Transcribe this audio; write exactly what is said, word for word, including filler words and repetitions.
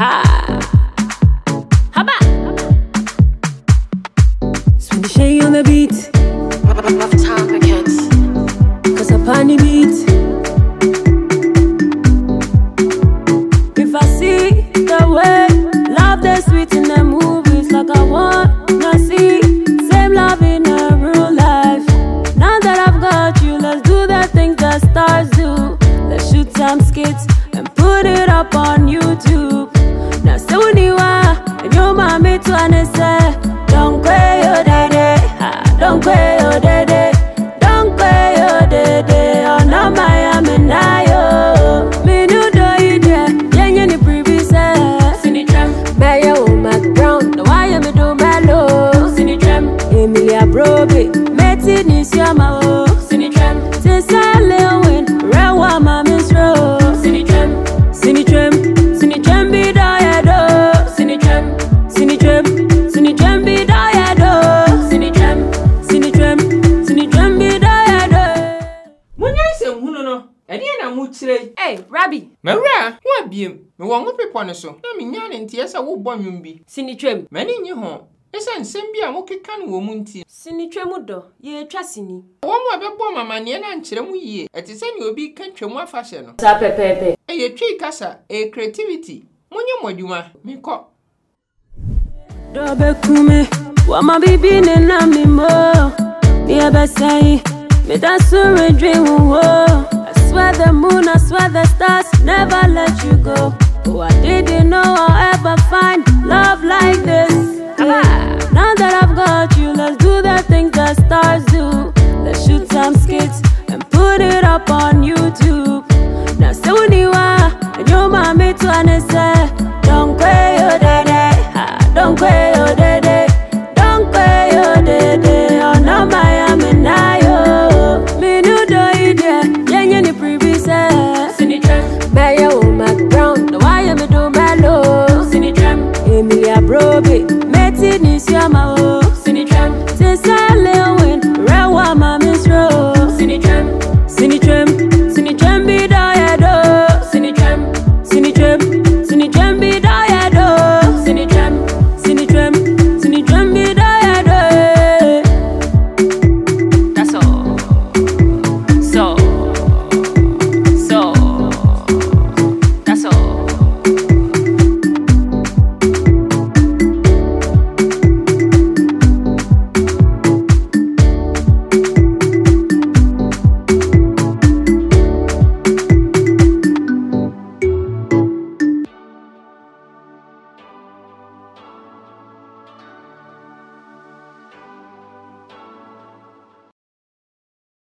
Ha! Haba! Swing the shade on the beat. Rough time begins. Cause I pani beat. If I see the way love that's sweet in the movies, like I wanna see same love in a real life. Now that I've got you, let's do the things that stars do. Let's shoot some skits and put it up on YouTube. Now so you are, and your mommy to an say, don't quay your daddy, don't quay your daddy, don't quay your daddy. Oh no, my am and I me no do it, yeah, yeah, the previous Cindy Tram, Bayer, Mac Brown, no, I am a do mellow, Cindy Tram, Emilia Broby, Metty Nisiama, Cindy Tram, Cecilia Win, Rawa Mamis Rose, Cindy Tram, Cindy Tram, Cindy Tram be diado, Cindy Tram, Cindy Tram, Cindy Tram be diado, Cindy Tram, Cindy Tram, Cindy Tram be diado. When I say Huno, I didn't know today. Hey, Rabbi, Maria, what be him? Me won't be so. I mean, yan and Tiasa will bomb you be. Cindy Tram, Many in your home. Yes, and send me a moke can woman tea. Cindy Tramudo, ye trustini. One more bomb a man and chilemu ye. At the same you be country more fashion. Sape pepe. A tree casa, a creativity. Munya moduma, me cock. Dobe kume, wama bibi nena mi mo. Biya basai, me dance a dream wo. I swear the moon, I swear the stars never let you go. Oh, I didn't know I'll ever find love like this. Now that I've got you, let's do the things that stars do. Let's shoot some skits and put it up on YouTube. Now so you are, and your mommy to an say, don't quay your daddy, don't quay.